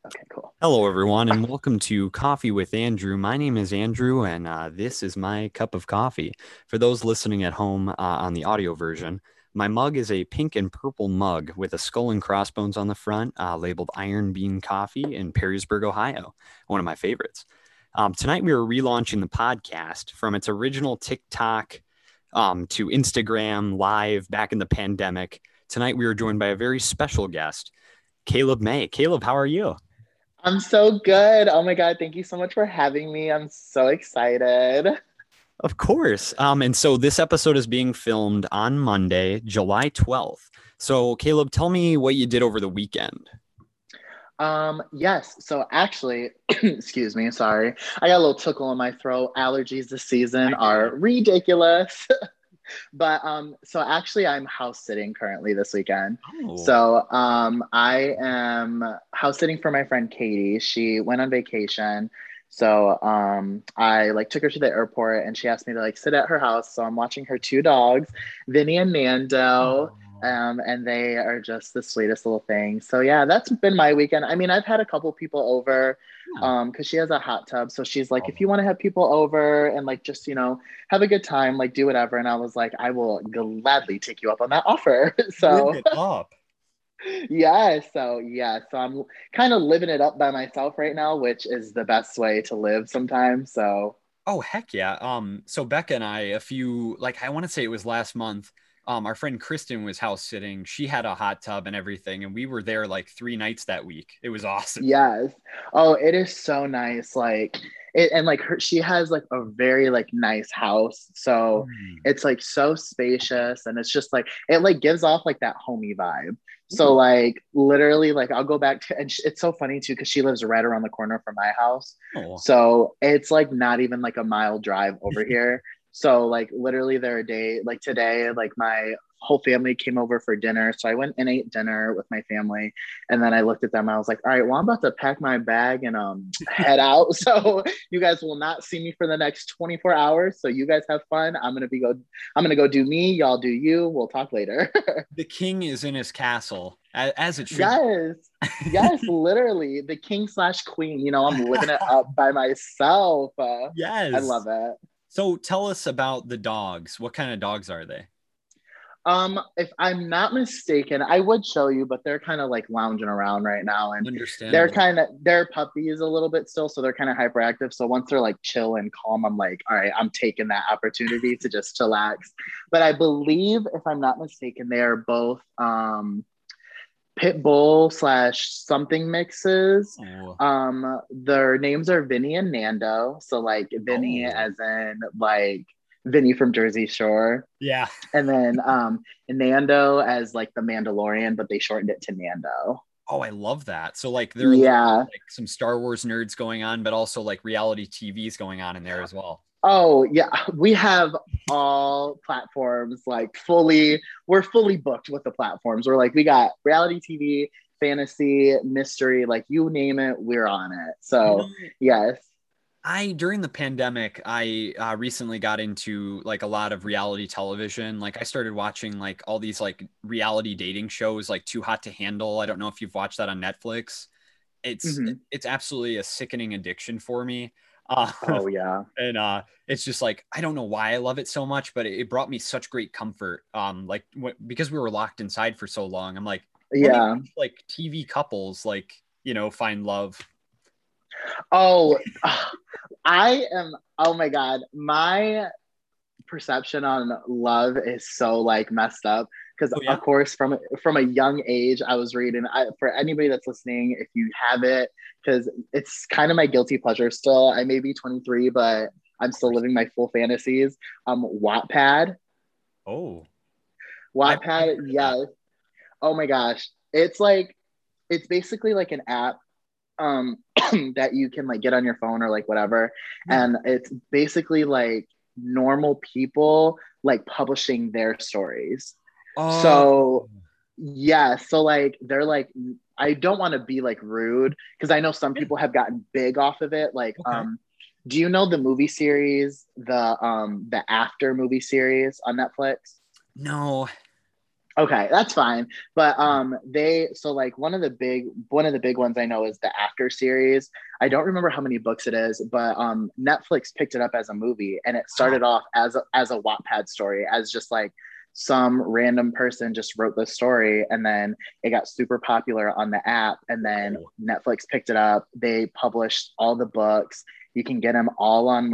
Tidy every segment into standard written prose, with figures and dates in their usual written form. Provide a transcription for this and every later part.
Okay, cool. Hello, everyone, and welcome to Coffee with Andrew. My name is Andrew, and this is my cup of coffee. For those listening at home on the audio version, my mug is a pink and purple mug with a skull and crossbones on the front, labeled Iron Bean Coffee in Perrysburg, Ohio, one of my favorites. Tonight, we are relaunching the podcast from its original TikTok to Instagram live back in the pandemic. Tonight, we are joined by a very special guest, Caleb May. Caleb, how are you? I'm so good. Oh my God. Thank you so much for having me. I'm so excited. Of course. And so this episode is being filmed on Monday, July 12th. So, Caleb, tell me what you did over the weekend. Yes. So actually, excuse me, sorry. I got a little tickle in my throat. Allergies this season I hear you. are ridiculous. So actually I'm house sitting currently this weekend. Oh, I am house sitting for my friend Katie. She went on vacation. I like took her to the airport and she asked me to like sit at her house. So I'm watching her two dogs, Vinny and Nando. oh, And they are just the sweetest little thing. So yeah, that's been my weekend. I mean, I've had a couple people over yeah. because she has a hot tub. So she's like, if you Oh, want to have people over and like just, have a good time, like do whatever. And I was like, I will gladly take you up on that offer. live So it up. so I'm kind of living it up by myself right now, which is the best way to live sometimes. So Oh, heck yeah. So Becca and I, I want to say it was last month, our friend Kristen was house sitting. She had a hot tub and everything, and we were there like 3 nights that week. It was awesome. yes. Oh, it is so nice. Like it, and like she has like a very like nice house. So Mm. it's like so spacious and it's just like it like gives off like that homey vibe. So Ooh. like literally like I'll go back to it's so funny too because she lives right around the corner from my house. Oh. So it's like not even like a mile drive over here. So like literally there a day like today like my whole family came over for dinner. So I went and ate dinner with my family and then I looked at them. I was like, all right, well, I'm about to pack my bag and head out. So you guys will not see me for the next 24 hours. So you guys have fun. I'm gonna go do me, y'all do you. We'll talk later. The king is in his castle, as it should Yes. Yes, literally. The king slash queen. I'm living it up by myself. I love Yes. it. So tell us about the dogs. What kind of dogs are they? If I'm not mistaken, I would show you, but they're kind of like lounging around right now, and Understandable. they're puppies a little bit still, so they're kind of hyperactive. So once they're like chill and calm, I'm like, all right, I'm taking that opportunity to just chillax. But I believe, if I'm not mistaken, they are both pit bull slash something mixes. Oh, Their names are Vinny and Nando. So like Vinny oh, as in like Vinny from Jersey Shore yeah. and then Nando as like the Mandalorian, but they shortened it to Nando. Oh, I love that. So like there are a little bit Yeah. like some Star Wars nerds going on, but also like reality TVs going on in there as well. Oh yeah, we have all platforms like we're fully booked with the platforms. We're like we got reality TV, fantasy, mystery, like you name it, we're on it. You So know, yes. I during the pandemic, I recently got into like a lot of reality television. Like I started watching like all these like reality dating shows, like Too Hot to Handle. I don't know if you've watched that on Netflix. It's Mm-hmm. it's absolutely a sickening addiction for me. Uh, Oh yeah. and it's just like I don't know why I love it so much, but it brought me such great comfort. Because we were locked inside for so long, I'm like, let me Yeah. watch like TV couples like find love. Oh, I am. Oh my God, my perception on love is so like messed up because Oh of yeah. course from a young age I was reading for anybody that's listening if you have it because it's kind of my guilty pleasure still. I may be 23 but I'm Of still course. living my full fantasies. Wattpad. Oh, I've Wattpad, heard of that. yes. Oh my gosh, it's basically like an app um that you can like get on your phone or like whatever, Yeah. and it's basically like normal people like publishing their stories. Oh, So yeah, so like they're like I don't want to be like rude because I know some yeah. people have gotten big off of it, like Okay. do you know the movie series, the After movie series on Netflix? No. Okay, that's fine. But they so like one of the big ones I know is the After series. I don't remember how many books it is, but Netflix picked it up as a movie and it Wow. started off as a Wattpad story, as just like some random person just wrote the story and then it got super popular on the app and then Oh, Netflix picked it up. They published all the books. You can get them all on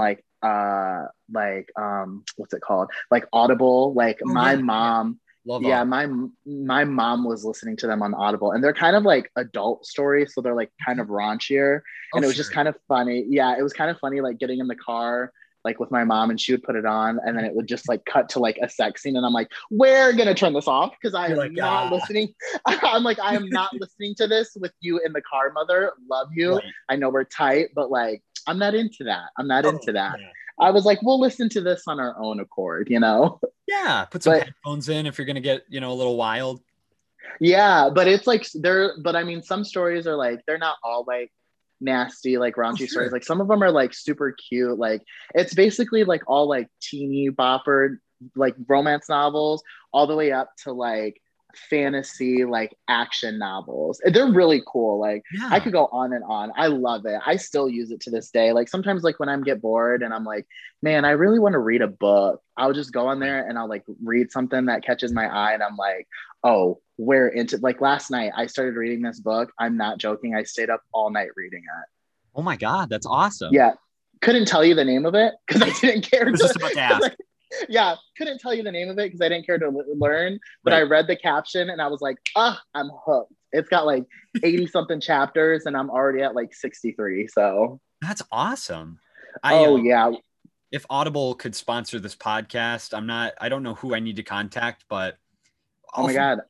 what's it called? Like Audible. Like oh my yeah. mom Love yeah, Audible. my mom was listening to them on Audible, and they're kind of like adult stories, so they're like kind Okay. of raunchier, Oh and it was just sure. kind of funny. Yeah, it was kind of funny, like getting in the car, like with my mom, and she would put it on, and then it would just like cut to like a sex scene, and I'm like, we're gonna turn this off because I You're am like, not listening. I'm like, I am not listening to this with you in the car, mother. Love you. right. I know we're tight, but like, I'm not into that. I'm not Oh into that. yeah. I was like, we'll listen to this on our own accord. Yeah. Put some But headphones in if you're gonna get, a little wild. yeah, but it's like but I mean, some stories are like, they're not all like nasty, like Oh raunchy stories. sure. Like some of them are like super cute. Like it's basically like all like teeny bopper, like romance novels, all the way up to like fantasy, like action novels. They're really cool. Like I Yeah. could go on and on. I love it. I still use it to this day. Like sometimes, like when I'm get bored and I'm like, man, I really want to read a book, I'll just go on Right. there and I'll like read something that catches my eye, and I'm like, oh, we're into like last night I started reading this book. I'm not joking. I stayed up all night reading it. Oh my God, that's awesome. Yeah. Couldn't tell you the name of it because I didn't care I was just to. about to ask. Yeah, couldn't tell you the name of it because I didn't care to learn. But I Right. read the caption and I was like, I'm hooked. It's got like 80 something chapters and I'm already at like 63. So, That's awesome. I oh, yeah. if Audible could sponsor this podcast, I don't know who I need to contact, but Oh I'll my God.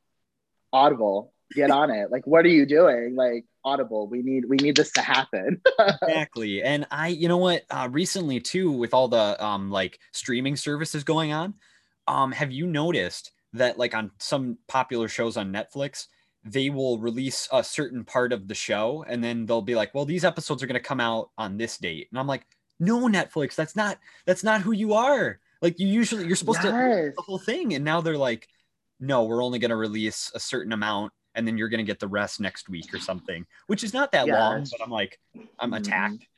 Audible, get on it. Like, what are you doing? Like, Audible, we need this to happen. exactly. And you know what, recently too, with all the like streaming services going on, have you noticed that like on some popular shows on Netflix, they will release a certain part of the show and then they'll be like, well, these episodes are going to come out on this date. And I'm like, no, Netflix, that's not who you are. Like you're supposed to release Yes. the whole thing. And now they're like, no, we're only going to release a certain amount and then you're going to get the rest next week or something, which is not that long, Yes. but I'm like, I'm Mm-hmm. attacked.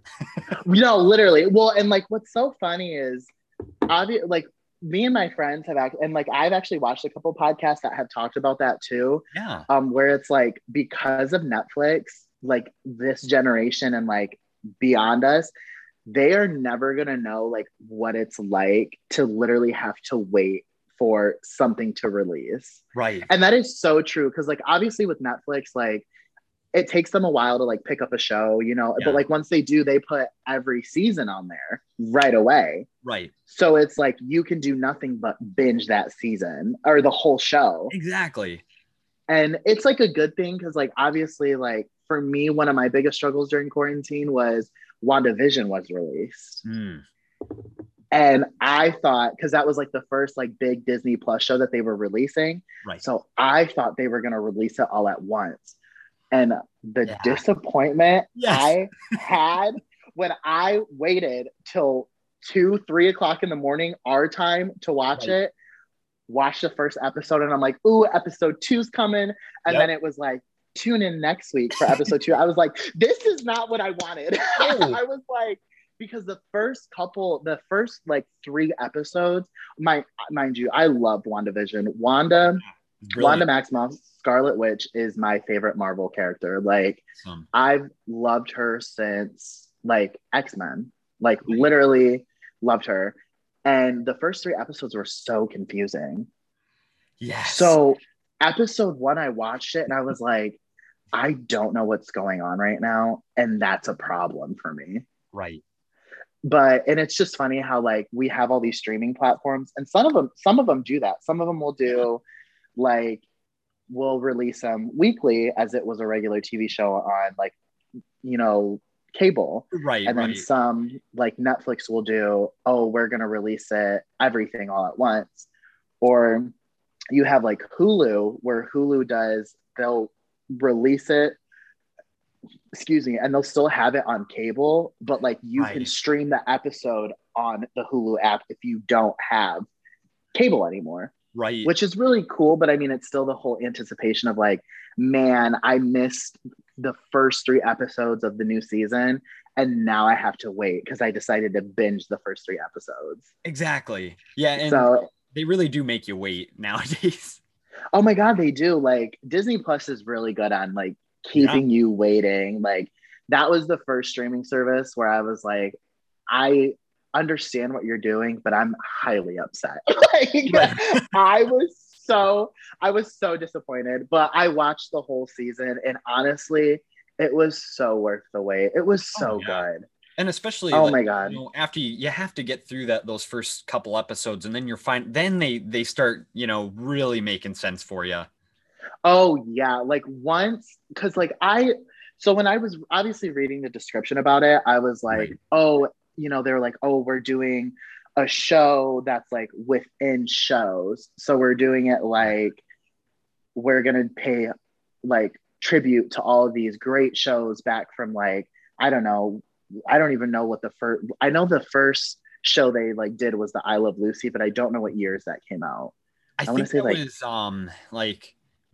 Literally. Well, and like what's so funny is like me and my friends have and like I've actually watched a couple podcasts that have talked about that too. Yeah. Where it's like because of Netflix, like this generation and like beyond us, they are never gonna know like what it's like to literally have to wait for something to release. Right. And that is so true because like obviously with Netflix, like it takes them a while to like pick up a show, but Yeah. like once they do, they put every season on there right away. Right. So it's like you can do nothing but binge that season or the whole show. Exactly. And it's like a good thing because like obviously like for me, one of my biggest struggles during quarantine was WandaVision was released. Mm, And I thought, because that was like the first like big Disney Plus show that they were releasing. right. So I thought they were going to release it all at once. And the Yeah. disappointment Yes. I had when I waited till 2, 3 o'clock in the morning, our time to watch Right. it, watch the first episode, and I'm like, ooh, episode two's coming. And Yep. then it was like, tune in next week for episode two. I was like, this is not what I wanted. Oh, I was like, because the first like 3 episodes, mind you, I loved WandaVision. Wanda brilliant. Maximoff, Scarlet Witch is my favorite Marvel character. Like Awesome. I've loved her since like X-Men. Like Right. literally loved her. And the first 3 episodes were so confusing. Yes. So episode one, I watched it and I was like, I don't know what's going on right now. And that's a problem for me. Right. And it's just funny how like we have all these streaming platforms and some of them do that. Some of them will Yeah. do like we'll release them weekly as it was a regular TV show on like, cable. Right. And then Right. some like Netflix will do, oh, we're going to release it everything all at once. Or you have like Hulu where they'll release it, excuse me, and they'll still have it on cable, but like you can Right. stream the episode on the Hulu app if you don't have cable anymore. Right. which is really cool. But I mean, it's still the whole anticipation of like, man, I missed the first 3 episodes of the new season. And now I have to wait because I decided to binge the first 3 episodes. Exactly. Yeah. And So, they really do make you wait nowadays. oh my God, they do. Like Disney Plus is really good on like Yeah. keeping you waiting. Like that was the first streaming service where I was like, I understand what you're doing, but I'm highly upset. Like Right. I was I was so disappointed, but I watched the whole season and honestly, it was so worth the wait. It was Oh so yeah. good. And especially Oh like, my God. after you have to get through those first couple episodes, and then you're fine. Then they start, really making sense for you. Oh yeah, like once because like I so when I was obviously reading the description about it, I was like, Right. oh, they were like, oh, we're doing a show that's like within shows. So we're doing it Yeah. like we're gonna pay like tribute to all of these great shows back from like, I don't know, I don't even know what the first I know the first show they like did was the I Love Lucy, but I don't know what years that came out. I I want to think say that like was like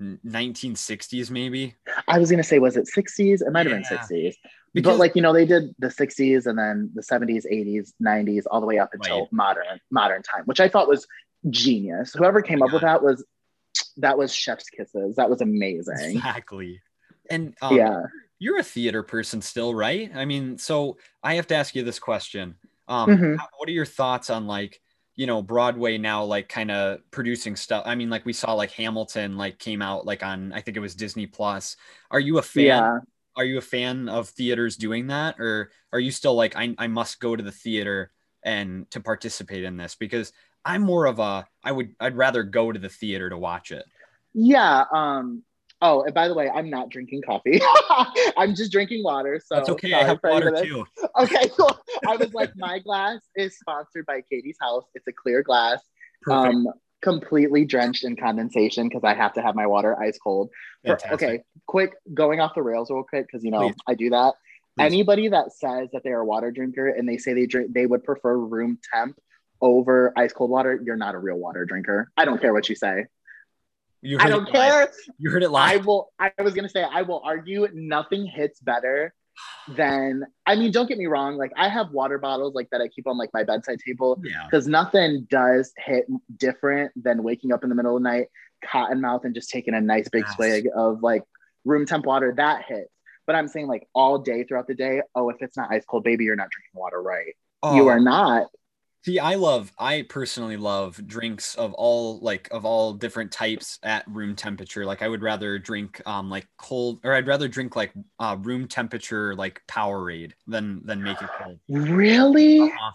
1960s maybe. I was gonna say, was it 60s? It might have been Yeah. 60s. But Because like, they did the 60s and then the 70s, 80s, 90s, all the way up right. until modern time, which I thought was genius. Whoever Oh my came up with God. that was chef's kisses. That was amazing. Exactly. And Yeah. you're a theater person still, right? I mean, so I have to ask you this question. Hmm. What are your thoughts on like, Broadway now, like kind of producing stuff? I mean, like we saw like Hamilton like came out like on, I think it was Disney Plus. Are you a fan? Yeah. Are you a fan of theaters doing that? Or are you still like, I must go to the theater and to participate in this? Because I'm more of I'd rather go to the theater to watch it. Yeah. Oh, and by the way, I'm not drinking coffee. I'm just drinking water. That's So okay. I sorry have for any water of this. too. Okay, cool. I was like, my glass is sponsored by Katie's House. It's a clear glass, Perfect. um, completely drenched in condensation because I have to have my water ice cold. Fantastic. Okay, quick, going off the rails real quick because Please, I do that. please. Anybody that says that they are a water drinker and they say they would prefer room temp over ice cold water, you're not a real water drinker. I don't care what you say. You I heard it don't live. care. You heard it I live. will. I was gonna say I will argue nothing hits better than. I mean, don't get me wrong. Like I have water bottles like that I keep on like my bedside table Yeah. because nothing does hit different than waking up in the middle of the night, cotton mouth, and just taking a nice big Yes. swig of like room temp water. That hits. But I'm saying like all day throughout the day. Oh, if it's not ice cold, baby, you're not drinking water right. You Oh, are not. see, I personally love drinks of all different types at room temperature. Like I would rather drink like cold, or I'd rather drink like room temperature like Powerade than make it cold. Really? Uh-huh.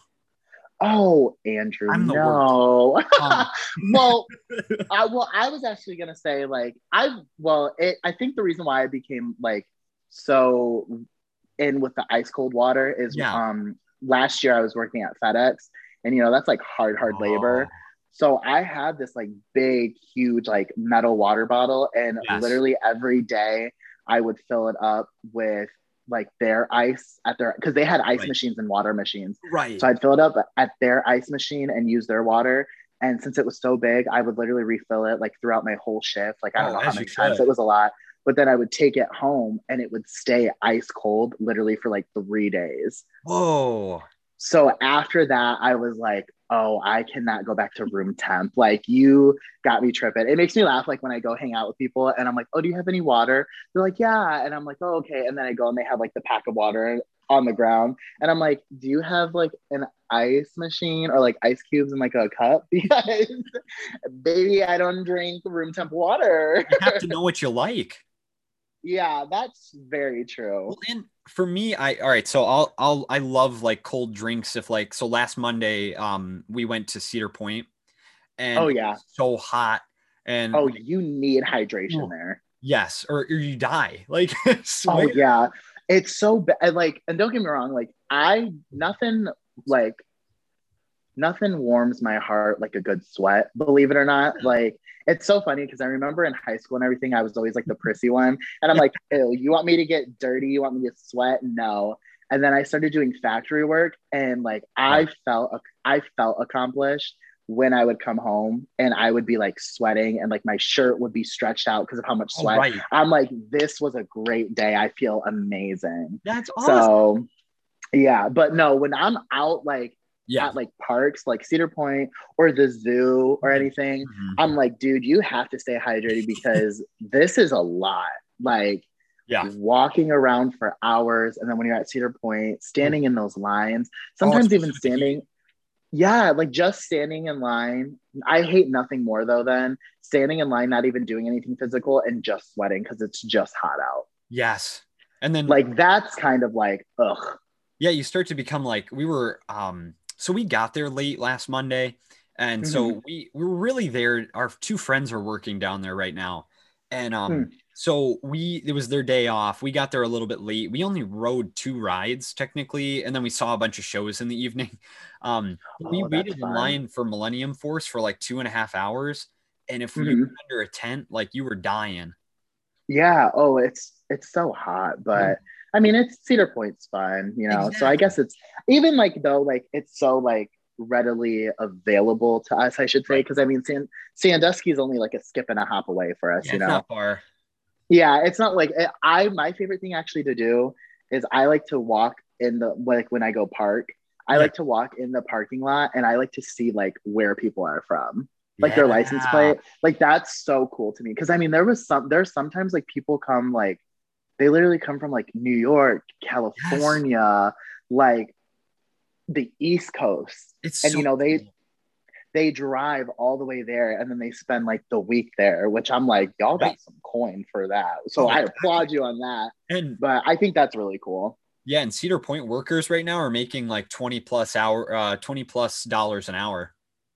Oh, Andrew, I'm the worst. no. Um, Well, I was actually gonna say like I think the reason why I became like so in with the ice cold water is yeah. last year I was working at FedEx and that's like hard labor. Oh, So I had this like big, huge like metal water bottle and yes. literally every day I would fill it up with like their ice at their because they had ice Right. machines and water machines. Right. So I'd fill it up at their ice machine and use their water. And since it was so big, I would literally refill it like throughout my whole shift. Like I don't Oh, know how as you many times. should. It was a lot. But then I would take it home and it would stay ice cold literally for like 3 days. Whoa. So after that, I was like, oh, I cannot go back to room temp. Like you got me tripping. It makes me laugh like when I go hang out with people and I'm like, oh, do you have any water? They're like, yeah. And I'm like, oh, okay. And then I go and they have like the pack of water on the ground. And I'm like, do you have like an ice machine or like ice cubes in like a cup? Because baby, I don't drink room temp water. You have to know what you like. Yeah, that's very true. Well, and for me, all right, so I love like cold drinks. If like, so last Monday, we went to Cedar Point and Oh it yeah. was so hot and Oh, like, you need hydration oh, there. yes, or you die. Like, Oh swear. yeah. It's so bad. Like, and don't get me wrong, like like nothing warms my heart like a good sweat, believe it or not. Like it's so funny because I remember in high school and everything, I was always like the prissy one. And I'm like, ew, you want me to get dirty? You want me to sweat? No. And then I started doing factory work and like Right. I felt accomplished when I would come home and I would be like sweating and like my shirt would be stretched out because of how much Oh, sweat. right. I'm like, this was a great day. I feel amazing. That's awesome. So yeah, but no, when I'm out like Yeah. at like parks like Cedar Point or the zoo or anything, I'm like, dude, you have to stay hydrated because this is a lot. Like Yeah. walking around for hours, and then when you're at Cedar Point, standing in those lines, Oh, sometimes especially even with the heat. standing. Yeah, like just standing in line. I hate nothing more though than standing in line, not even doing anything physical and just sweating because it's just hot out. Yes. And then Like that's kind of like, ugh. yeah, you start to become like we were so we got there late last Monday, and Mm-hmm. so we were really there. Our two friends are working down there right now. And Hmm. so it was their day off. We got there a little bit late. We only rode 2 rides technically, and then we saw a bunch of shows in the evening. We Oh, that's waited in fun. line for Millennium Force for like 2.5 hours. And if you Mm-hmm. were under a tent, like you were dying. Yeah. Oh, it's so hot, but I mean, it's Cedar Point's fun, you know. So I Exactly. guess it's even like though, like it's so like readily available to us, I should say, Right. because I mean, Sandusky is only like a skip and a hop away for us, Yeah, you it's know. not far. Yeah, it's not like I my favorite thing actually to do is I like to walk in the like when I go park, I Yeah. like to walk in the parking lot and I like to see like where people are from. Like their license Yeah. plate. Like that's so cool to me. Cause I mean there's sometimes like people come like they literally come from like New York, Yes. California, like the East Coast. It's And so you know, cool. they drive all the way there and then they spend like the week there, which I'm like, y'all Right. got some coin for that. So Oh, I exactly. applaud you on that. And But I think that's really cool. yeah, and Cedar Point workers right now are making like 20 plus dollars an hour.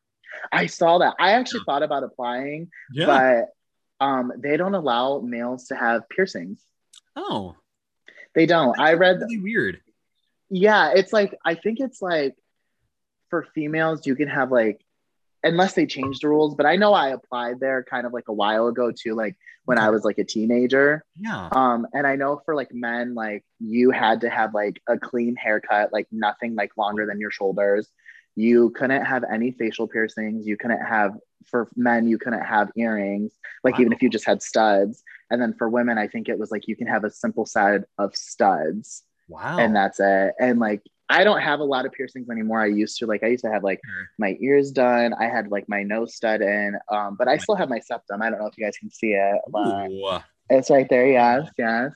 I saw that. I actually thought about applying, Yeah. but they don't allow males to have piercings. Oh, They don't. that's I read, really weird. yeah, it's like, I think it's like for females, you can have like unless they change the rules. But I know I applied there kind of like a while ago too, like when Okay. I was like a teenager. Yeah. And I know for like men, like you had to have like a clean haircut, like nothing like longer than your shoulders. You couldn't have any facial piercings. You couldn't have for men, you couldn't have earrings, like Wow. even if you just had studs. And then for women, I think it was like you can have a simple set of studs and Wow. that's it. And like I don't have a lot of piercings anymore. I used to have like Sure. my ears done. I had like my nose stud in, but I still have my septum. I don't know if you guys can see it, but Ooh. it's right there. Yes, yes.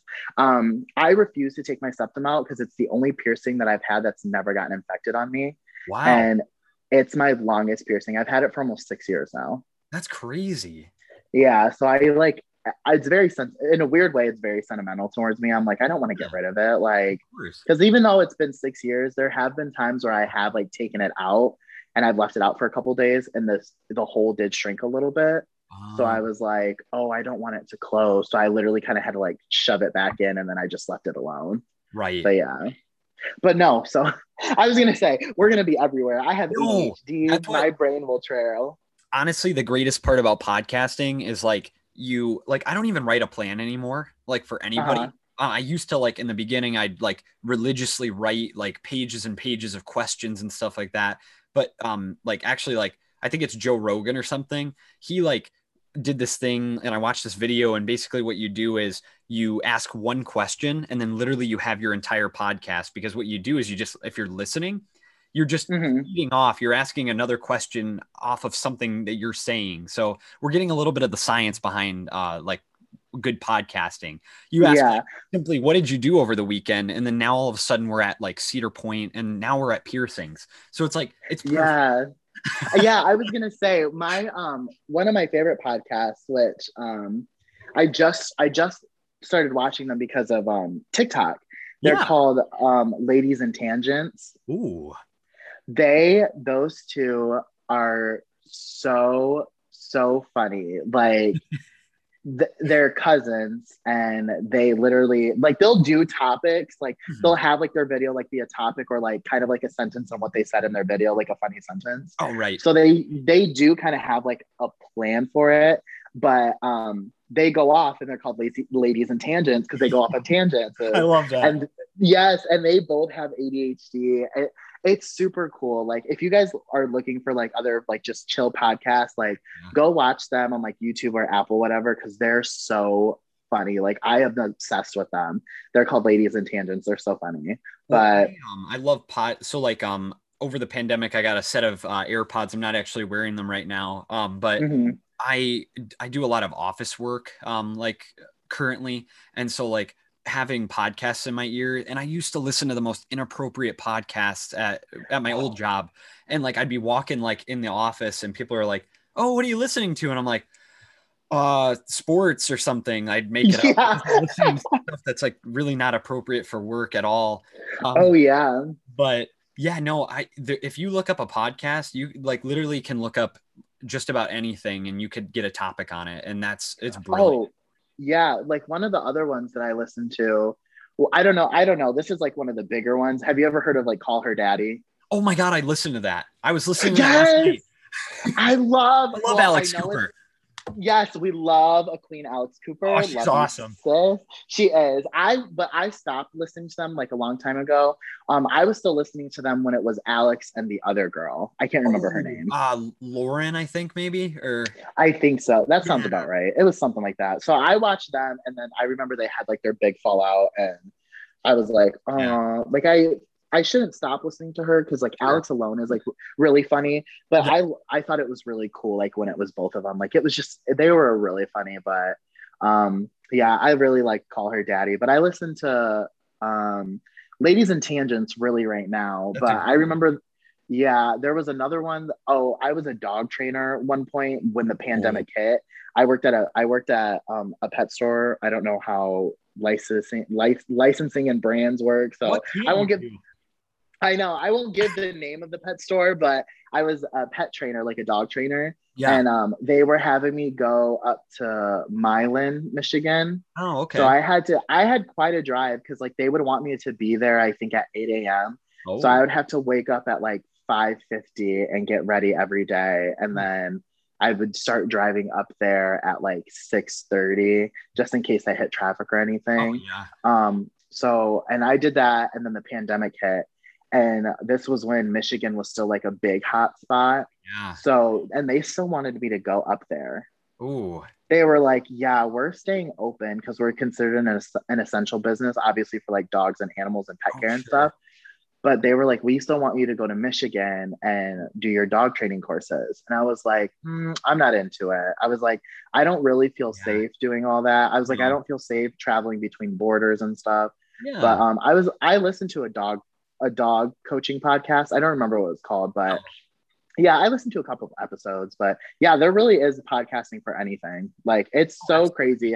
I refuse to take my septum out because it's the only piercing that I've had that's never gotten infected on me, Wow. and it's my longest piercing. I've had it for almost 6 years now. That's crazy. Yeah, so I like it's very in a weird way it's very sentimental towards me. I'm like I don't want to get Yeah, rid of it like of course. because even though it's been 6 years, there have been times where I have like taken it out and I've left it out for a couple days and the hole did shrink a little bit. So I was like, oh, I don't want it to close. So I literally kind of had to like shove it back in and then I just left it alone. Right. But yeah. But no, so I was gonna say we're gonna be everywhere. I have No, ADHD, that's what my brain will trail. honestly the greatest part about podcasting is like you like I don't even write a plan anymore like for Uh-huh. anybody. I used to like in the beginning I'd like religiously write like pages and pages of questions and stuff like that. But like actually like I think it's Joe Rogan or something. He like did this thing and I watched this video and basically what you do is you ask one question and then literally you have your entire podcast because what you do is you just if you're listening you're just Mm-hmm. feeding off. You're asking another question off of something that you're saying. So we're getting a little bit of the science behind like good podcasting. You ask like Yeah. simply, what did you do over the weekend? And then now all of a sudden we're at like Cedar Point and now we're at piercings. So it's like, it's perfect. Yeah. Yeah, I was gonna say my one of my favorite podcasts, which I just started watching them because of TikTok. They're Yeah. called Ladies and Tangents. Ooh. Those two are so funny. Like they're cousins and they literally like they'll do topics like they'll have like their video like be a topic or like kind of like a sentence on what they said in their video like a funny sentence Oh, right. so they do kind of have like a plan for it but they go off and they're called ladies and tangents because they go off on tangents I love that. and yes and they both have ADHD it's super cool. Like if you guys are looking for like other like just chill podcasts, like Yeah. go watch them on like YouTube or Apple, whatever, because they're so funny. Like I am obsessed with them. They're called Ladies and Tangents. They're so funny. Well, But I love pod. So like over the pandemic, I got a set of AirPods. I'm not actually wearing them right now. But mhm. I I do a lot of office work like currently, and so like having podcasts in my ear, and I used to listen to the most inappropriate podcasts at my old job, and like I'd be walking like in the office and people are like, "Oh, what are you listening to?" And I'm like, sports or something. I'd make it up Yeah. because I'm listening to stuff that's like really not appropriate for work at all. Oh Um, yeah. but yeah, no, if you look up a podcast, you like literally can look up just about anything and you could get a topic on it. And it's brilliant. Oh yeah. Like one of the other ones that I listened to. Well, I don't know. I don't know. This is like one of the bigger ones. Have you ever heard of like Call Her Daddy? Oh my God, I listened to that. I was listening to that last Yes. night. I love, I love well, I Alex know it's Cooper. yes, we love a Queen Alex Oh, Cooper. she's Love you, awesome. sis. She is. But I stopped listening to them like a long time ago. I was still listening to them when it was Alex and the other girl. I can't remember her Oh, name. Lauren, I think maybe, or I think so. That sounds yeah, about right. It was something like that. So I watched them, and then I remember they had like their big fallout, and I was like, yeah, like I shouldn't stop listening to her because like sure. Alex alone is like really funny, but Yeah, I thought it was really cool like when it was both of them. Like it was just they were really funny, but yeah, I really like Call Her Daddy, but I listen to Ladies and Tangents really right now. that's a But I great one. remember yeah, there was another one. Oh, I was a dog trainer at one point when the Oh, pandemic hit. I worked at a pet store. I don't know how licensing and brands work. So what can't I you won't give do? I know I won't give the name of the pet store, but I was a pet trainer, like a dog trainer, Yeah. and they were having me go up to Milan, Michigan. Oh, So okay. I had quite a drive because like they would want me to be there, I think at 8 a.m. So I Oh, would have to wake up at like 5:50 and get ready every day, and then I would start driving up there at like 6:30 just in case I hit traffic or oh anything. yeah, So and I did that, and then the pandemic hit, and this was when Michigan was still like a big hot spot. yeah. So and they still wanted me to go up there. Oh, They were like, yeah, we're staying open because we're considered an essential business, obviously for like dogs and animals and pet oh care and stuff. sure. But they were like, we still want you to go to Michigan and do your dog training courses. And I was like, I'm not into it. I was like, I don't really feel Yeah. safe doing all that. I was like, I No. don't feel safe traveling between borders and stuff. But Yeah. I listened to a dog coaching podcast. I don't remember what it was called, but Oh, yeah, I listened to a couple of episodes. But yeah, there really is podcasting for anything. Like it's so crazy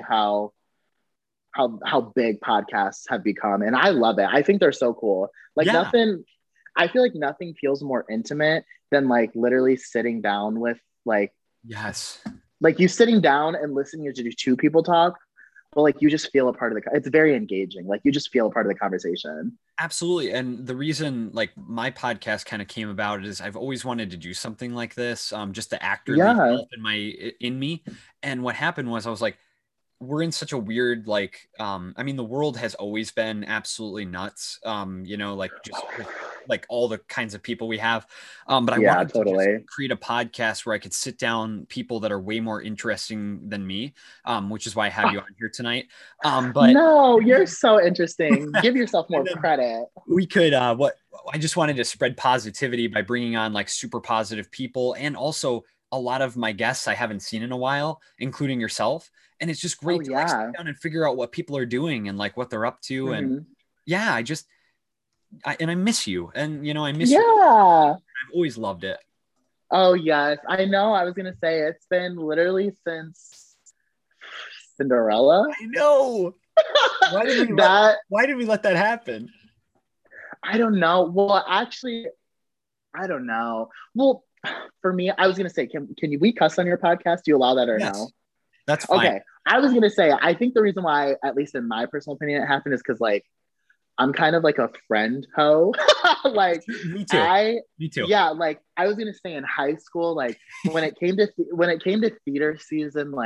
how big podcasts have become, and I love it. I think they're so cool. Like yeah. nothing, I feel like nothing feels more intimate than like literally sitting down with Yes. like you sitting down and listening to two people talk, but like you just feel a part of the it's very engaging. Like you just feel a part of the conversation. Absolutely. And the reason like my podcast kind of came about is I've always wanted to do something like this, just to accurately Yeah. develop in me. And what happened was I was like, we're in such a weird like I mean the world has always been absolutely nuts, like just with like all the kinds of people we have, but I Yeah, wanted to just totally. create a podcast where I could sit down people that are way more interesting than me, which is why I have you on here tonight, but No, you're so interesting. Give yourself and more then credit. we could what I just wanted to spread positivity by bringing on like super positive people, and also a lot of my guests I haven't seen in a while, including yourself. And it's just Oh great to like sit yeah. down and figure out what people are doing and like what they're up to. And Mhm. yeah, I miss you. And I miss your, Yeah. I've always loved it. Oh yes, I know. I was gonna say it's been literally since Cinderella. I know. Why did we let That why did we let that happen? I don't know. Well, actually, I don't know. Well, for me, I was gonna say, we cuss on your podcast? Do you allow that or Yes, no? that's fine. Okay. I was gonna say, I think the reason why, at least in my personal opinion, it happened is because like I'm kind of like a friend hoe. Like Me too. I Me too. yeah, like I was gonna say in high school, like when it came to theater season, like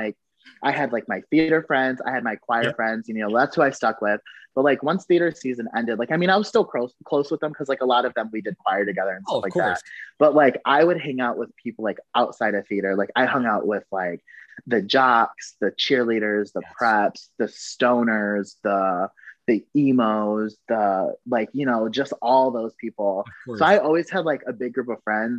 I had like my theater friends, I had my choir Yep. friends, you know, that's who I stuck with. But like once theater season ended, like I mean, I was still close with them because like a lot of them we did choir together and Oh, stuff of like that. course. But like I would hang out with people like outside of theater. Like I hung out with like the jocks, the cheerleaders, the Yes. preps, the stoners, the emos, the like, you know, just all those people. Of So course. I always had like a big group of friends,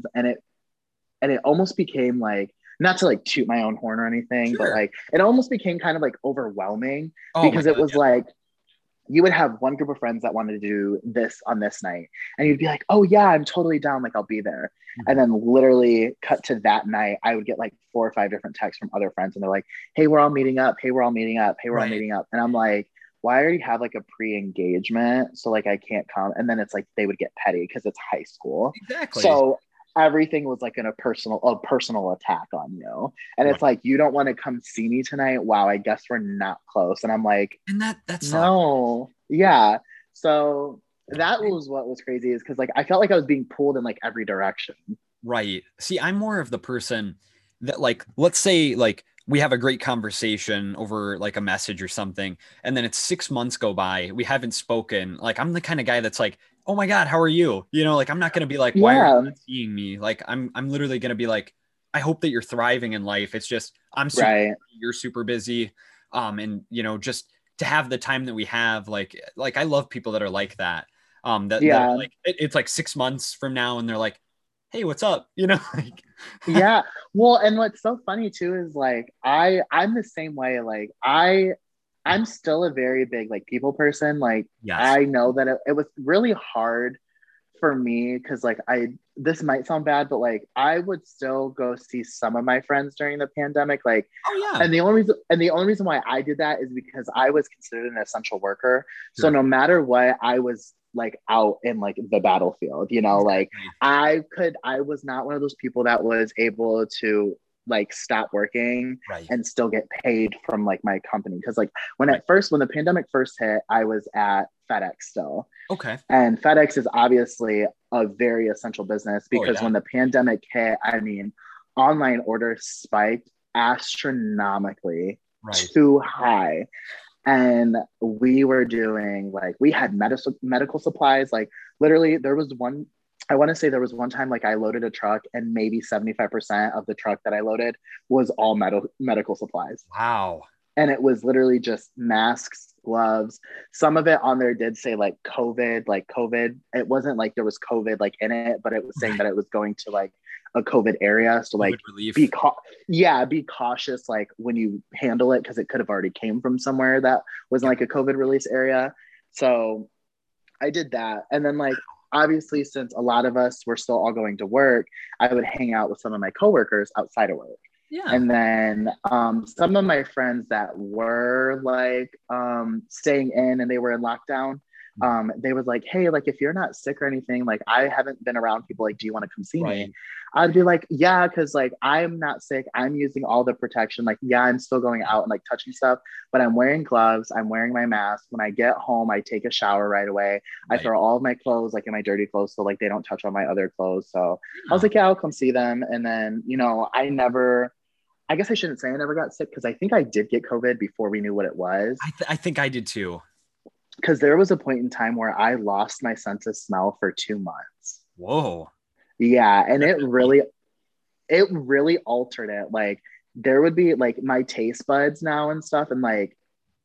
and it almost became like, not to like toot my own horn or anything, but Sure. like it almost became kind of like overwhelming Oh my because it God. was like you would have one group of friends that wanted to do this on this night, and you'd be like, oh yeah, I'm totally down, like I'll be there. And Mhm. then literally cut to that night, I would get like 4 or 5 different texts from other friends, and they're like, hey, we're all meeting up, hey, we're all meeting up, hey, we're all Right. meeting up. And I'm like, why already have like a pre-engagement so like I can't come? And then it's like they would get petty because it's high school, Exactly. so everything was like in a personal attack on you. And Right. it's like, you don't want to come see me tonight, wow, I guess we're not close. And I'm like, And that sucks. no, yeah. So that was what was crazy, is because like I felt like I was being pulled in like every direction. Right. See, I'm more of the person that, like, let's say like we have a great conversation over like a message or something, and then it's 6 months go by, we haven't spoken. Like, I'm the kind of guy that's like, oh my God, how are you? You know, like I'm not gonna be like, why are you Yeah, not seeing me? Like, I'm literally gonna be like, I hope that you're thriving in life. It's just I'm super right. busy, you're super busy. And you know, just to have the time that we have, like I love people that are like that. That are Yeah. like it's like 6 months from now, and they're like, hey, what's up? You know, like, Yeah. Well, and what's so funny too is like I'm the same way. Like I'm still a very big like people person. Like yes, I know that it was really hard for me because like I this might sound bad, but like I would still go see some of my friends during the pandemic. Like, oh yeah, and the only reason why I did that is because I was considered an essential worker. So sure, no matter what, I was like out in like the battlefield, you know, like exactly, I was not one of those people that was able to like stop working right, and still get paid from like my company. Cause like right, when the pandemic first hit, I was at FedEx still. okay, And FedEx is obviously a very essential business oh because yeah, when the pandemic hit, I mean, online orders spiked astronomically right, too high. And we were doing like, we had medical supplies. Like, literally, I want to say there was one time like I loaded a truck and maybe 75% of the truck that I loaded was all medical supplies, wow, and it was literally just masks, gloves. Some of it on there did say like COVID. It wasn't like there was COVID like in it, but it was saying right, that it was going to like a COVID area. So COVID like relief, be yeah, be cautious like when you handle it because it could have already came from somewhere that wasn't yeah, like a COVID release area. So I did that, and then like obviously since a lot of us were still all going to work, I would hang out with some of my coworkers outside of work. yeah, And then some of my friends that were like staying in and they were in lockdown, they was like, hey, like if you're not sick or anything, like I haven't been around people, like, do you want to come see me? right, I'd be like, yeah, because like I'm not sick. I'm using all the protection. Like, yeah, I'm still going out and like touching stuff, but I'm wearing gloves. I'm wearing my mask. When I get home, I take a shower right away. I right, throw all of my clothes like in my dirty clothes so like they don't touch on my other clothes. So I was yeah. like, yeah, I'll come see them. And then, you know, I guess I shouldn't say I never got sick because I think I did get COVID before we knew what it was. I think I did too. Because there was a point in time where I lost my sense of smell for 2 months. Whoa, Yeah, and that's definitely, it really altered it. Like there would be like my taste buds now and stuff, and like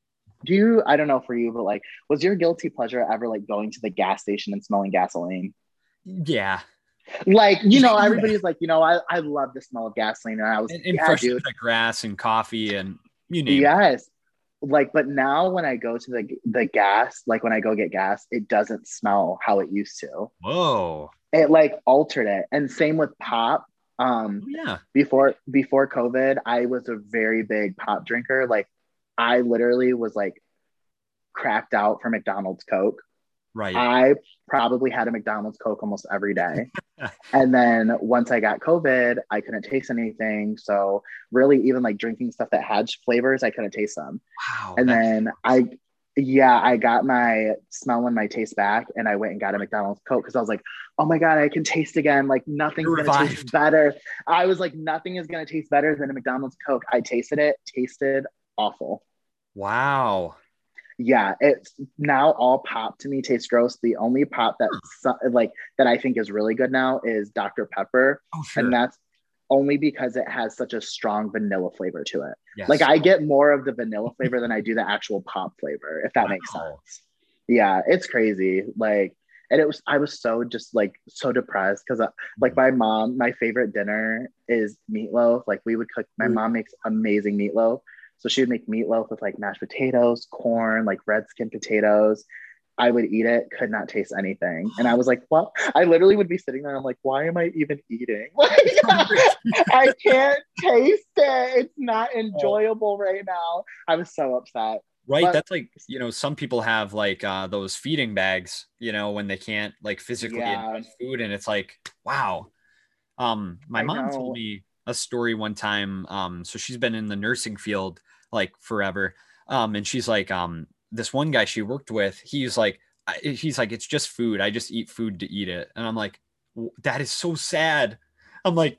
I don't know for you, but like was your guilty pleasure ever like going to the gas station and smelling gasoline? yeah, Like, you know, yeah, everybody's like, you know, I love the smell of gasoline. And I was like, and yeah, fresh dude. cut grass and coffee and you name it. Yes. Like, but now when I go to the gas, like when I go get gas, it doesn't smell how it used to. Whoa, It like altered it. And same with pop. oh yeah, Before COVID, I was a very big pop drinker. Like I literally was like cracked out for McDonald's Coke. right, I probably had a McDonald's Coke almost every day. And then once I got COVID, I couldn't taste anything. So really, even like drinking stuff that had flavors, I couldn't taste them. wow, And that then sucks. Yeah, I got my smell and my taste back, and I went and got a McDonald's Coke because I was like, oh my God, I can taste again. Like You're nothing's gonna taste revived. better. I was like, nothing is gonna taste better than a McDonald's Coke. I tasted it, tasted awful. Wow. Yeah, it's now all pop to me tastes gross. The only pop like that I think is really good now is Dr. Pepper, Oh, and sure. that's only because it has such a strong vanilla flavor to it. Like Yes. I get more of the vanilla flavor than I do the actual pop flavor, if that makes Wow. sense. Yeah, it's crazy. Like, and it was I was so just like so depressed because like Mhm. my mom, my favorite dinner is meatloaf. Like we would cook. My Ooh. mom makes amazing meatloaf. So she would make meatloaf with like mashed potatoes, corn, like red skin potatoes. I would eat it, could not taste anything. And I was like, well, I literally would be sitting there. I'm like, why am I even eating? Like, I can't taste it. It's not Oh, enjoyable right now. I was so upset. right. But That's like, some people have like those feeding bags, when they can't like physically yeah, ingest food. And it's like, wow. My I mom told know. me a story one time. So she's been in the nursing field like forever. And she's like, this one guy she worked with, he's like, it's just food. I just eat food to eat it. And I'm like, that is so sad. I'm like,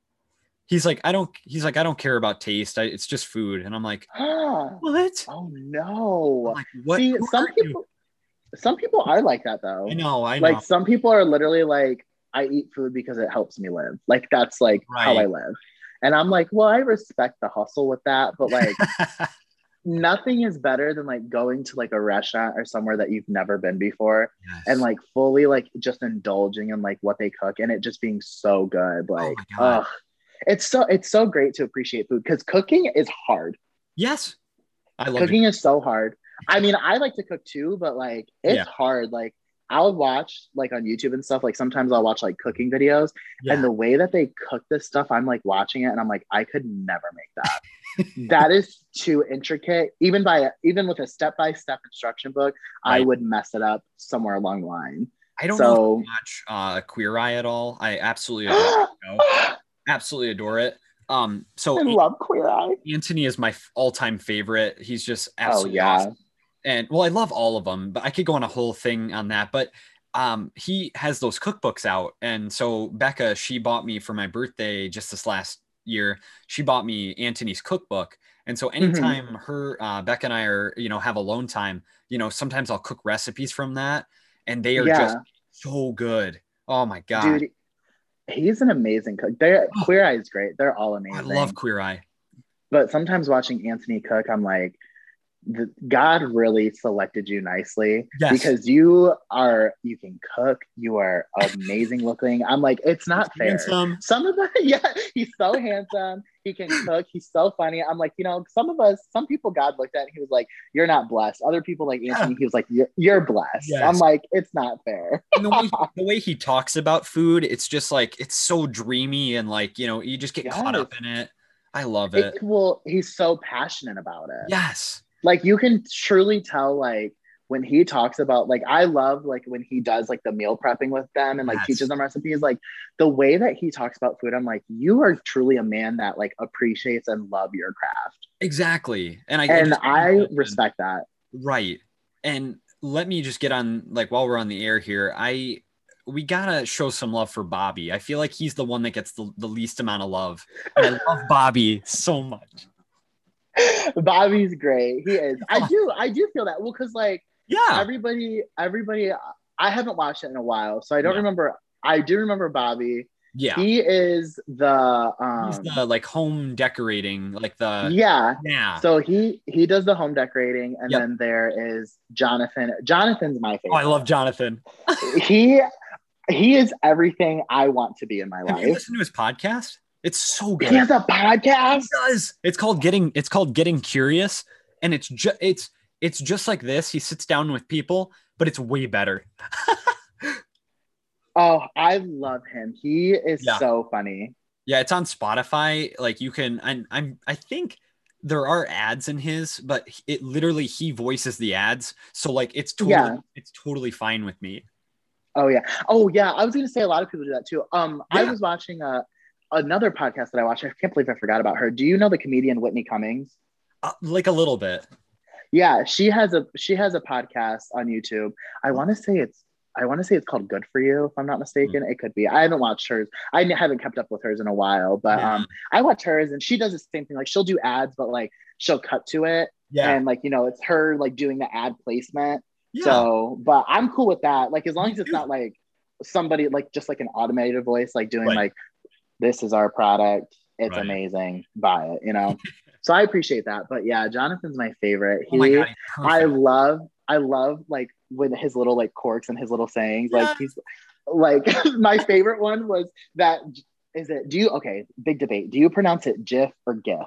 he's like, I don't care about taste. It's just food. And I'm like, what? Oh I'm no. like, what? See, Who are you? some people are like that I though. know, I Like know. some people are literally like, I eat food because it helps me live. Like that's like how I Right. live. And I'm like, well, I respect the hustle with that, but like nothing is better than like going to like a restaurant or somewhere that you've never been before and Yes. like fully like just indulging in like what they cook and it just being so good. Oh Like, my God. oh, it's so great to appreciate food because cooking is hard. Yes. I love to. Cooking is so hard. I mean, I like to cook too, but like Yeah. it's hard. Like I'll watch like on YouTube and stuff. Like sometimes I'll watch like cooking videos, and Yeah. the way that they cook this stuff, I'm like watching it, and I'm like, I could never make that. That is too intricate. Even with a step by step instruction book, I Right. would mess it up somewhere along the line. I don't know if you So, watch Queer Eye at all. I absolutely adore the show. I Absolutely adore it. So love Queer Eye. Anthony is my all-time favorite. He's just Oh absolutely yeah. awesome. And well, I love all of them, but I could go on a whole thing on that. But he has those cookbooks out, and so Becca, she bought me for my birthday just this last year. She bought me Anthony's cookbook, and so Mhm. anytime Becca and I are have alone time, sometimes I'll cook recipes from that, and they are just Yeah, so good. Oh my god, dude, he's an amazing cook. They're oh, Queer Eye is great. They're all I love amazing. Queer Eye. But sometimes watching Anthony cook, I'm like, God really selected you nicely Yes, because you can cook, you are amazing looking. I'm like, it's he's not fair. handsome. Some of the, yeah, he's so handsome. He can cook. He's so funny. I'm like, some people God looked at and he was like, you're not blessed. Other people like Yeah. Anthony, he was like, you're blessed. I'm Yes. like, it's not fair. And the way he talks about food, it's just like it's so dreamy and like, you just get caught Yes. up in it. I love it. He's so passionate about it. Yes. Like you can truly tell like when he talks about like I love like when he does like the meal prepping with them and like teaches Yes. them recipes like the way that he talks about food I'm like you are truly a man that like appreciates and love your craft Exactly. And I and just think I that, respect that. right. And let me just get on like while we're on the air here, we gotta show some love for Bobby. I feel like he's the one that gets the least amount of love. And I love Bobby so much. Bobby's great. He is. I do feel that. Well, because like Yeah. everybody I haven't watched it in a while, so I don't Yeah. remember. I do remember Bobby. Yeah. He is the He's the like home decorating, like the yeah. yeah. So he does the home decorating, and Yep. then there is Jonathan. Jonathan's my Oh, I favorite. love Jonathan. He he is everything I want to be in my Have you life. listened to his podcast? It's so He good. has a He podcast. does. It's called Getting Curious, and it's just like this. He sits down with people, but it's way better. Oh, I love him. He is Yeah. so funny. Yeah, it's on Spotify. Like you can I think there are ads in his, but it literally he voices the ads. So like Yeah. it's totally fine with me. Oh yeah. Oh yeah. I was gonna say a lot of people do that too. I Yeah. was watching another podcast that I watched. I can't believe I forgot about her. Do you know the comedian Whitney Cummings? Like a little bit. Yeah, she has a podcast on YouTube. I want to say it's called Good for You, if I'm not mistaken. It could be. I haven't watched hers. Haven't kept up with hers in a while, but Yeah. I watch hers and she does the same thing. Like she'll do ads, but like she'll cut to it. Yeah. And like, it's her like doing the ad placement. Yeah. So, but I'm cool with that. Like as long Me as it's too. not like somebody like just like an automated voice, like doing Right. like, this is our product. It's Right. amazing. Buy it. So I appreciate that. But yeah, Jonathan's my favorite. Oh my God, he's I perfect. love like with his little like quirks and his little sayings. Yeah. Like he's like my favorite one was that okay, big debate. Do you pronounce it GIF or GIF?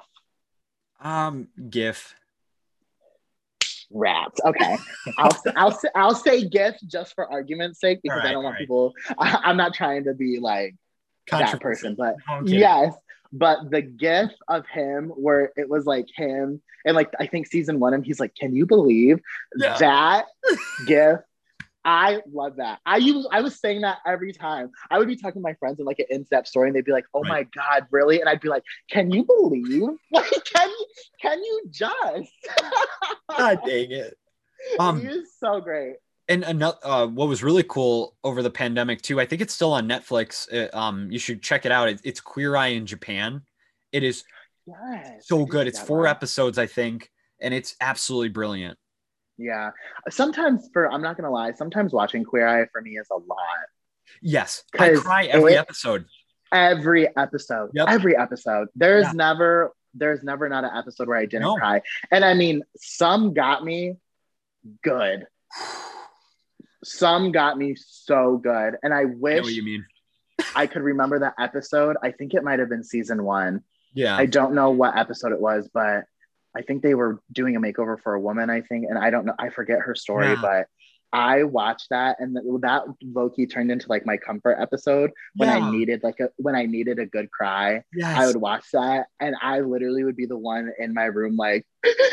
GIF. Wrapped. Okay. I'll say GIF just for argument's sake because I don't want people I'm not trying to be like that person, but yes. But the GIF of him where it was like him and like I think season 1 and he's like, can you believe that GIF? I love that. I was saying that every time. I would be talking to my friends in like an in-depth story and they'd be like, oh my God, really? And I'd be like, can you believe? Like, can you just? God dang it. He is so great. And another, what was really cool over the pandemic too, I think it's still on Netflix. You should check it out. It's Queer Eye in Japan. It is so good. It's 4 episodes, I think, and it's absolutely brilliant. Yeah. Sometimes I'm not going to lie, sometimes watching Queer Eye for me is a lot. Yes. I cry every episode. Every episode. Yep. Every episode. There's never not an episode where I didn't cry. And I mean, some got me good. Some got me so good. And I wish I know what you mean. I could remember that episode. I think it might have been season 1. Yeah. I don't know what episode it was, but I think they were doing a makeover for a woman, I think. And I don't know. I forget her story, but I watched that and that low-key turned into like my comfort episode when I needed a good cry. Yes. I would watch that and I literally would be the one in my room like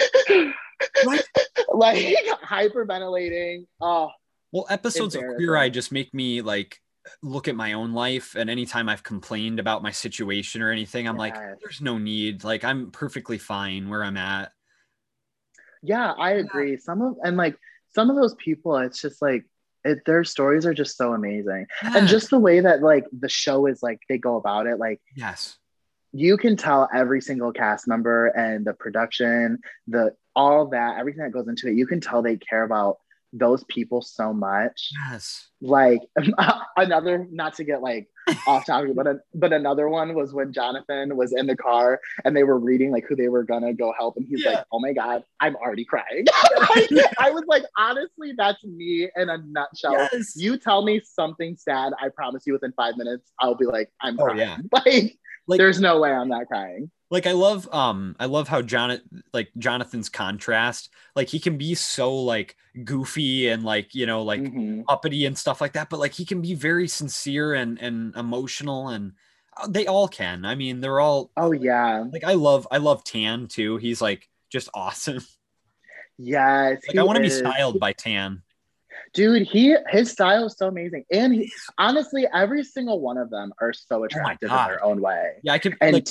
like hyperventilating. Oh, well, episodes of Queer Eye just make me like look at my own life, and anytime I've complained about my situation or anything, I'm like, there's no need. Like I'm perfectly fine where I'm at. Yeah, I agree. Some of those people, it's just like their stories are just so amazing. Yes. And just the way that like the show is like they go about it, like you can tell every single cast member and the production, all that, everything that goes into it, you can tell they care about those people so much. Yes. Like another, not to get like off topic, but another one was when Jonathan was in the car and they were reading like who they were gonna go help, and he's like, "Oh my God, I'm already crying." I was like, honestly, that's me in a nutshell. Yes. You tell me something sad, I promise you within 5 minutes, I'll be like, I'm crying. Yeah. Like, there's no way I'm not crying. Like I love how Jonathan's contrast, like he can be so like goofy and like, like uppity and stuff like that, but like he can be very sincere and emotional, and they all can. I mean, they're all. Oh yeah. Like I love Tan too. He's like just awesome. Yes. Like I want to be styled by Tan. Dude, his style is so amazing, and honestly, every single one of them are so attractive in their own way. Yeah, I can. And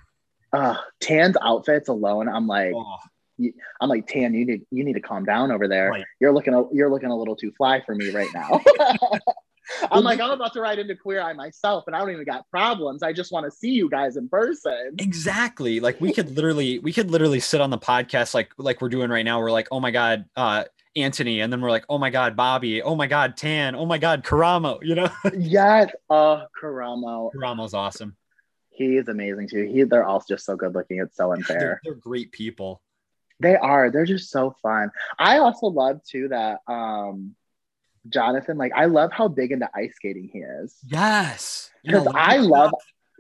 Tan's outfits alone, I'm like, Tan, you need to calm down over there. Right. You're looking a little too fly for me right now. I'm about to ride into Queer Eye myself, and I don't even got problems. I just want to see you guys in person. Exactly. Like we could literally sit on the podcast like we're doing right now. We're like, oh my God, Anthony, and then we're like, oh my God, Bobby, oh my God, Tan, oh my God, Karamo, Yes. Karamo. Karamo's awesome. He is amazing too. They're all just so good looking. It's so unfair. They're great people. They are. They're just so fun. I also love too that Jonathan, like I love how big into ice skating he is. Yes. Because I love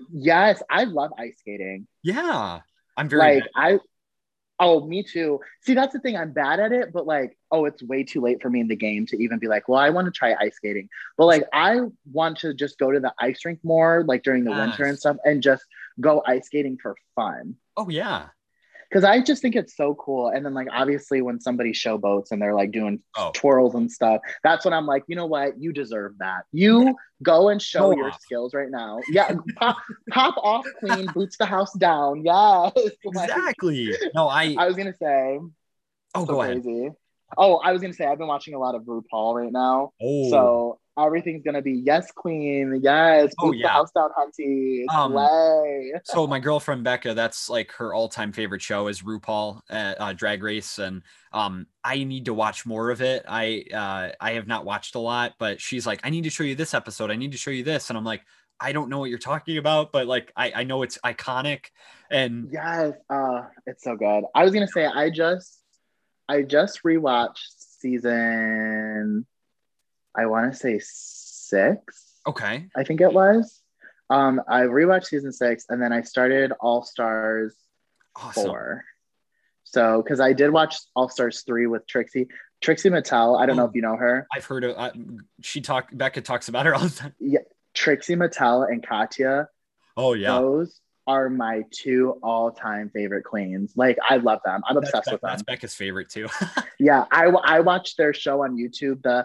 ice skating. Yeah. I'm very like me too. See, that's the thing. I'm bad at it, but like, it's way too late for me in the game to even be like, well, I want to try ice skating. But like, I want to just go to the ice rink more, like during the winter and stuff, and just go ice skating for fun. Oh yeah. Because I just think it's so cool. And then like, obviously when somebody showboats and they're like doing twirls and stuff, that's when I'm like, you know what? You deserve that. You go and show your skills right now. Yeah. Pop off, queen, boots the house down. Yes. Exactly. No, I was going to say. Oh, So go ahead. crazy. Oh, I was gonna say I've been watching a lot of RuPaul right now. Oh, So everything's gonna be yes, queen, yes, oh boot the yeah. house down, hunty, Um, slay. so my girlfriend Becca, that's like her all-time favorite show is RuPaul Drag Race, and I need to watch more of it. I have not watched a lot, but she's like, I need to show you this episode. I need to show you this, and I'm like, I don't know what you're talking about, but like I know it's iconic, and Yes, it's so good. I was gonna say I just rewatched season, I want to say 6, okay, I think it was. I rewatched season 6, and then I started All Stars awesome. 4. So, because I did watch All Stars 3 with Trixie Mattel. I don't know Oh, if you know her. I've heard of Becca talks about her all the time. Yeah, Trixie Mattel and Katya. Oh yeah, Those are my two all-time favorite queens. Like, I love them. I'm obsessed with that's them. Becca's favorite too. Yeah, I watched their show on YouTube. The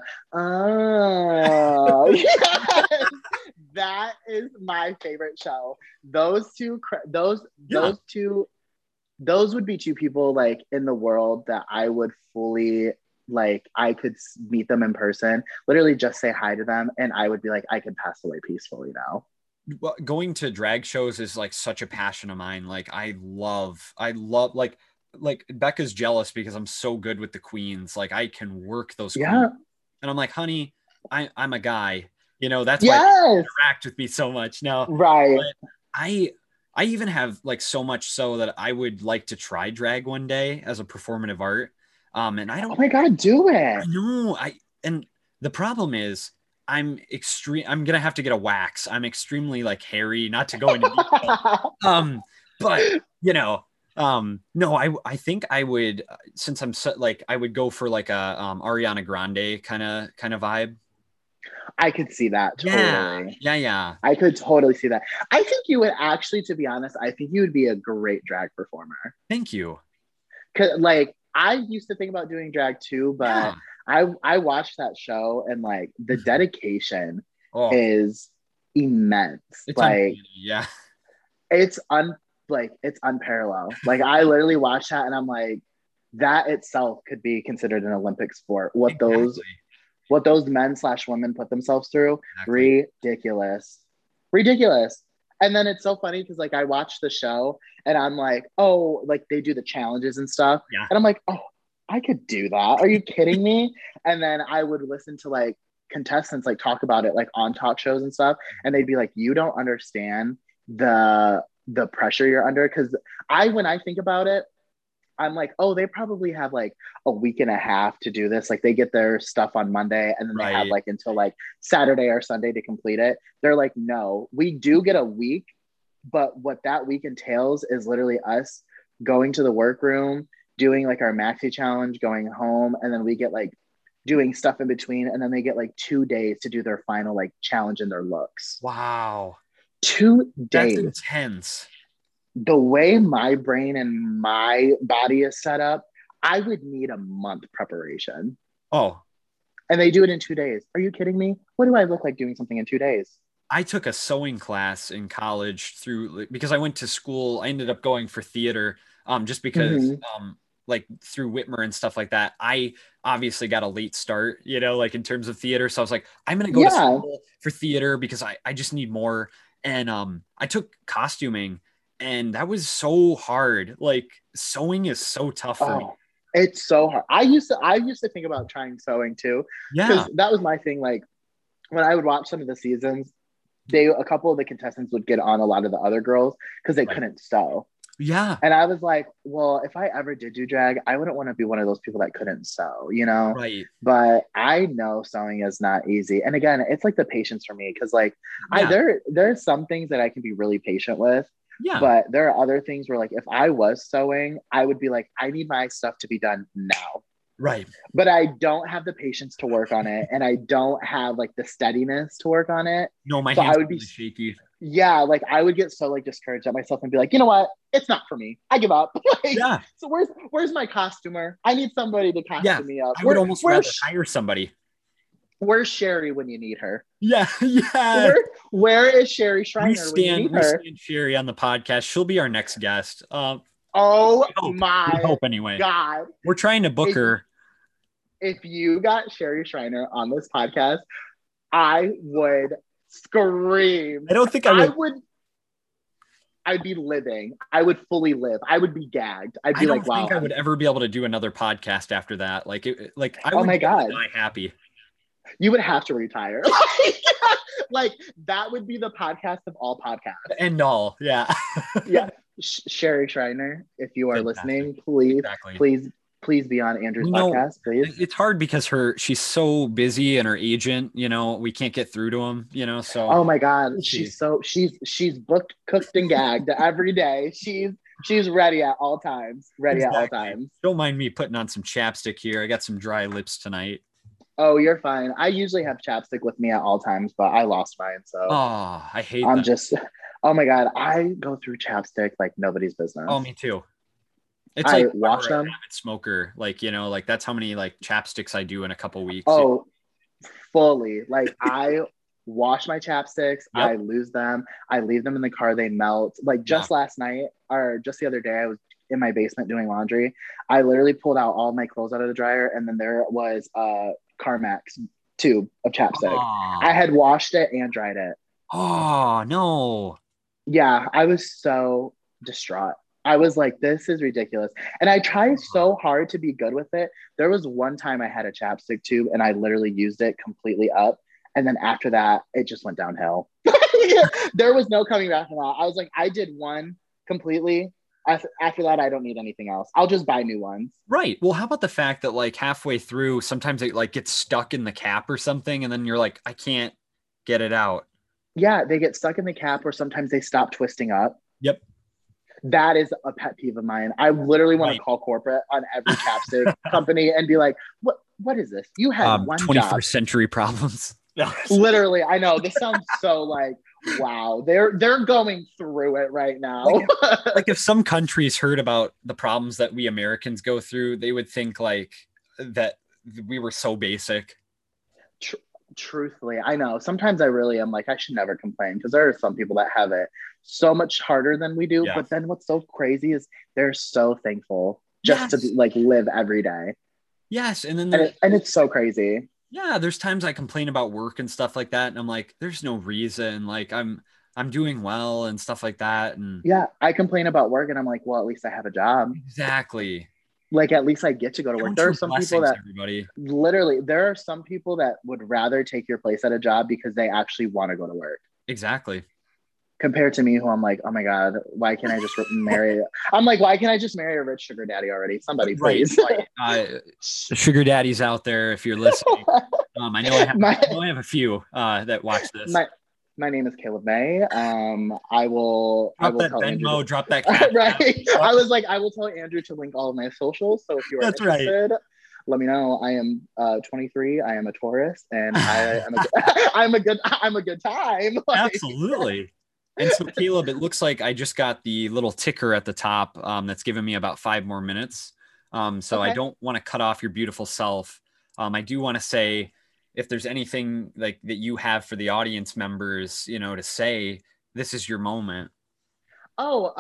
oh yes, that is my favorite show. Those two, Yeah. those two, those would be two people like in the world that I would fully like. I could meet them in person, literally just say hi to them, and I would be like, I can pass away peacefully now. Well, going to drag shows is like such a passion of mine. Like I love like Becca's jealous because I'm so good with the queens. Like I can work those queens. Yeah. And I'm like, honey, I'm a guy. That's why they Yes. interact with me so much. No, Right. but I I even have like so much so that I would like to try drag one day as a performative art. And I Oh don't my God, do I it. know. And the problem is I'm gonna have to get a wax. I'm extremely like hairy, not to go into detail. Um, but you know, no, I think I would since I'm so, like I would go for like a Ariana Grande kind of vibe. I could see that Yeah, totally. yeah, yeah. I could totally see that. I think you would actually, to be honest, I think you would be a great drag performer. Thank you. Cause like I used to think about doing drag too, Yeah. but I watched that show and like the dedication Oh, is immense. it's Like uncanny. Yeah, it's it's unparalleled. Like I literally watched that and I'm like, that itself could be considered an Olympic sport. exactly, What those men slash women put themselves through, exactly. ridiculous, ridiculous. And then it's so funny because like I watch the show and I'm like, oh, like they do the challenges and stuff, Yeah. and I'm like, oh, I could do that. Are you kidding me? And then I would listen to like contestants like talk about it like on talk shows and stuff, and they'd be like, you don't understand the pressure you're under. Because when I think about it, I'm like, oh, they probably have like a week and a half to do this. Like they get their stuff on Monday and then they have Right. like until like Saturday or Sunday to complete it. They're like, no, we do get a week, but what that week entails is literally us going to the workroom, doing like our maxi challenge, going home, and then we get like doing stuff in between, and then they get like 2 days to do their final like challenge in their looks. Wow. Two That's days. intense. The way my brain and my body is set up, I would need a month preparation. Oh, And they do it in 2 days. Are you kidding me? What do I look like doing something in 2 days? I took a sewing class in college through because I went to school. I ended up going for theater, just because, Mm-hmm. like through Whitmer and stuff like that. I obviously got a late start, like in terms of theater. So I was like, I'm gonna go to Yeah. school for theater because I just need more. And I took costuming, and that was so hard. Like sewing is so tough for me. Oh, it's so hard. I used to think about trying sewing too, Yeah, because that was my thing. Like when I would watch some of the seasons, a couple of the contestants would get on a lot of the other girls because they right. couldn't sew. Yeah, And I was like, well, if I ever did do drag, I wouldn't want to be one of those people that couldn't sew, you know? right. But I know sewing is not easy. And again, it's like the patience for me because like Yeah, there's some things that I can be really patient with, yeah, but there are other things where like if I was sewing, I would be like, I need my stuff to be done now. right. But I don't have the patience to work on it and I don't have like the steadiness to work on it. No, my So hands I are would be really shaky. yeah, like I would get so like discouraged at myself and be like, you know what? It's not for me. I give up. Like, Yeah, so where's my costumer? I need somebody to yeah. costume me up. I would almost rather Where's hire somebody. where's Sherry when you need her? Yeah, yeah. Where is Sherry Shriner when you need We her? stand Sherry on the podcast. She'll be our next guest. Oh We my hope anyway. God. We're trying to book her. If you got Sherry Shriner on this podcast, I would scream. I don't think I would. I'd be living. I would fully live. I would be gagged. I'd I be don't like, wow. think I would ever be able to do another podcast after that. Like, I Oh would my be able to God. die happy. You would have to retire. Like, that would be the podcast of all podcasts. End all. Yeah. Yeah. Sherry Shriner, if you are Fantastic. listening, please, Exactly. please be on Andrew's You know, podcast, please. It's hard because she's so busy and her agent, we can't get through to him, so. Oh my God. She's booked, cooked, and gagged every day. She's ready at all times. At all times. Don't mind me putting on some chapstick here. I got some dry lips tonight. Oh, you're fine. I usually have chapstick with me at all times, but I lost mine. So I hate I'm that. just, oh my God. I go through chapstick like nobody's business. Oh, me too. It's I like wash them. Smoker, like that's how many like chapsticks I do in a couple weeks. Oh, fully. Like I wash my chapsticks. Yep. I lose them. I leave them in the car. They melt. Like just last night or just the other day, I was in my basement doing laundry. I literally pulled out all my clothes out of the dryer, and then there was a Carmex tube of chapstick. I had washed it and dried it. Oh no. Yeah, I was so distraught. I was like, this is ridiculous. And I tried so hard to be good with it. There was one time I had a chapstick tube and I literally used it completely up. And then after that, it just went downhill. There was no coming back from that. I was like, I did one completely. After that, I don't need anything else. I'll just buy new ones. Right. Well, how about the fact that like halfway through, sometimes it like gets stuck in the cap or something. And then you're like, I can't get it out. Yeah, they get stuck in the cap or sometimes they stop twisting up. Yep. That is a pet peeve of mine. I literally want to call corporate on every chapstick company and be like, what is this? You had one 21st job. century problems. Literally, I know. This sounds so like, wow, they're going through it right now. Like if some countries heard about the problems that we Americans go through, they would think like that we were so basic. Truthfully, I know. Sometimes I really am like, I should never complain because there are some people that have it so much harder than we do. Yeah. But then what's so crazy is they're so thankful just to like live every day. Yes. And then and it's so crazy. Yeah. There's times I complain about work and stuff like that. And I'm like, there's no reason. Like I'm doing well and stuff like that. And yeah, I complain about work and I'm like, well, at least I have a job. Exactly. Like at least I get to go to work. There are some people that literally, there are some people that would rather take your place at a job because they actually want to go to work. Exactly. Compared to me, who I'm like, oh my God, why can't I just marry? I'm like, why can't I just marry a rich sugar daddy already? Somebody, please. Sugar daddies out there, if you're listening, I know I have a few that watch this. My name is Caleb May. I will drop that tell Venmo, Andrew drop that cat. Right. I was like, I will tell Andrew to link all of my socials. So if you are interested, let me know. I am 23. I am a Taurus, and I'm a good time. Like, absolutely. And so Caleb, it looks like I just got the little ticker at the top that's giving me about 5 more minutes. So I don't want to cut off your beautiful self. I do want to say, if there's anything like that you have for the audience members, to say, this is your moment. Oh,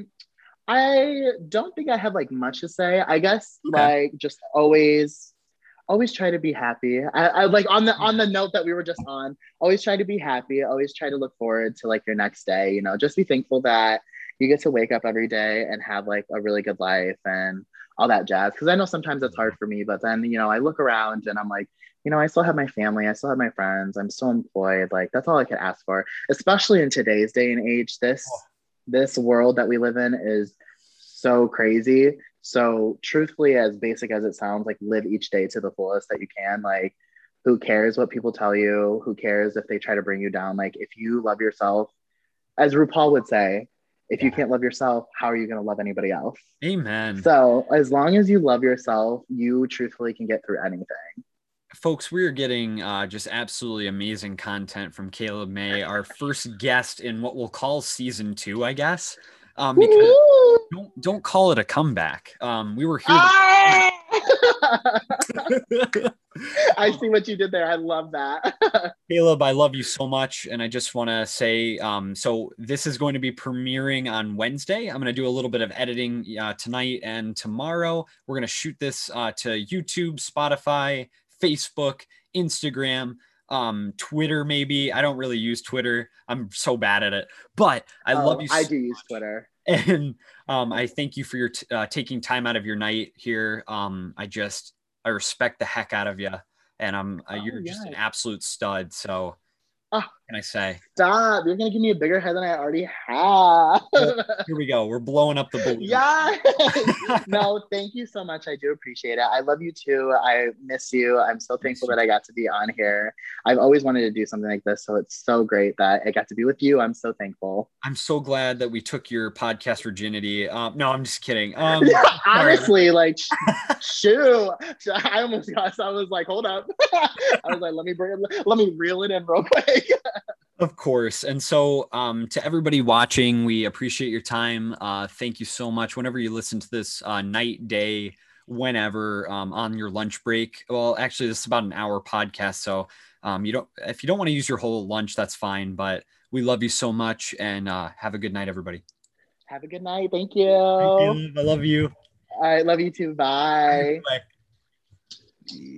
I don't think I have like much to say. I guess like just always try to be happy. I like on the note that we were just on, always try to be happy. Always try to look forward to like your next day, just be thankful that you get to wake up every day and have like a really good life and all that jazz. Cause I know sometimes it's hard for me, but then, I look around and I'm like, I still have my family. I still have my friends. I'm still employed. Like that's all I could ask for, especially in today's day and age. This world that we live in is so crazy. So truthfully, as basic as it sounds, like live each day to the fullest that you can. Like who cares what people tell you? Who cares if they try to bring you down? Like if you love yourself, as RuPaul would say, if you can't love yourself, how are you going to love anybody else? Amen. So as long as you love yourself, you truthfully can get through anything. Folks, we are getting just absolutely amazing content from Caleb May, our first guest in what we'll call season 2, I guess. Because don't call it a comeback. We were here. I see what you did there. I love that. Caleb, I love you so much. And I just want to say, so this is going to be premiering on Wednesday. I'm going to do a little bit of editing tonight and tomorrow. We're going to shoot this to YouTube, Spotify, Facebook, Instagram, Twitter, maybe. I don't really use Twitter. I'm so bad at it, but I love you. I do use Twitter. And I thank you for your taking time out of your night here. I respect the heck out of you. And you're just an absolute stud. So what can I say? Stop. You're going to give me a bigger head than I already have. Well, here we go. We're blowing up the balloon. Yeah. No, thank you so much. I do appreciate it. I love you too. I miss you. I'm so thankful that I got to be on here. I've always wanted to do something like this. So it's so great that I got to be with you. I'm so thankful. I'm so glad that we took your podcast virginity. No, I'm just kidding. Honestly, like, shoot. I almost got, so I was like, hold up. I was like, let me reel it in real quick. Of course. And so to everybody watching, we appreciate your time. Thank you so much. Whenever you listen to this night, day, whenever on your lunch break. Well, actually, this is about an hour podcast. So if you don't want to use your whole lunch, that's fine. But we love you so much, and have a good night, everybody. Have a good night. Thank you. Thank you. I love you. I love you too. Bye. Bye.